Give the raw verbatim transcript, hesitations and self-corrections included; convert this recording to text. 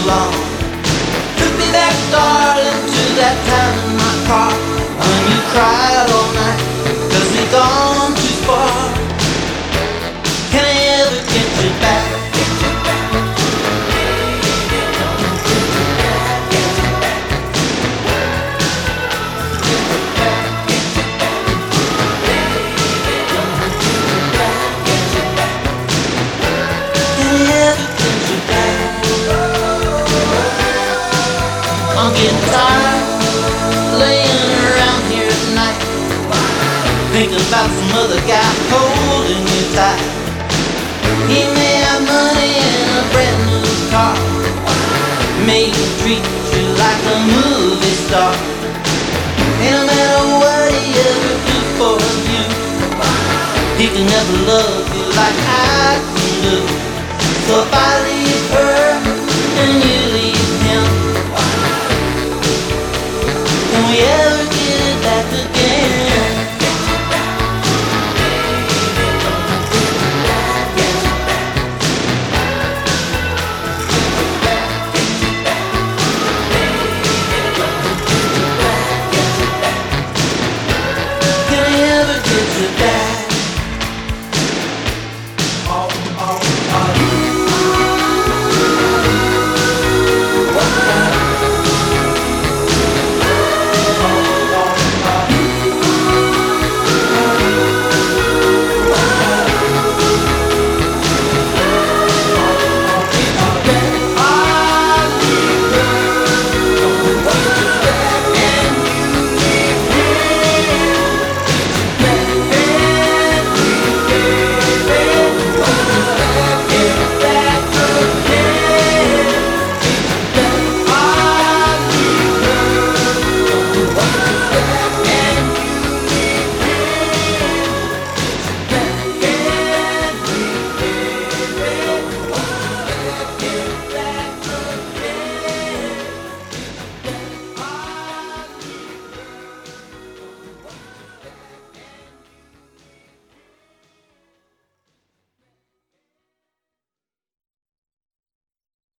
long. Took me back, darling, to that time in my car when you cried all night, cause we gone too far. Can I ever get you back? I'm getting tired, laying around here at night, thinking about some other guy holding you tight. He may have money and a brand new car, may treat you like a movie star. And no matter what he ever do for you, he can never love you like I can do. So if I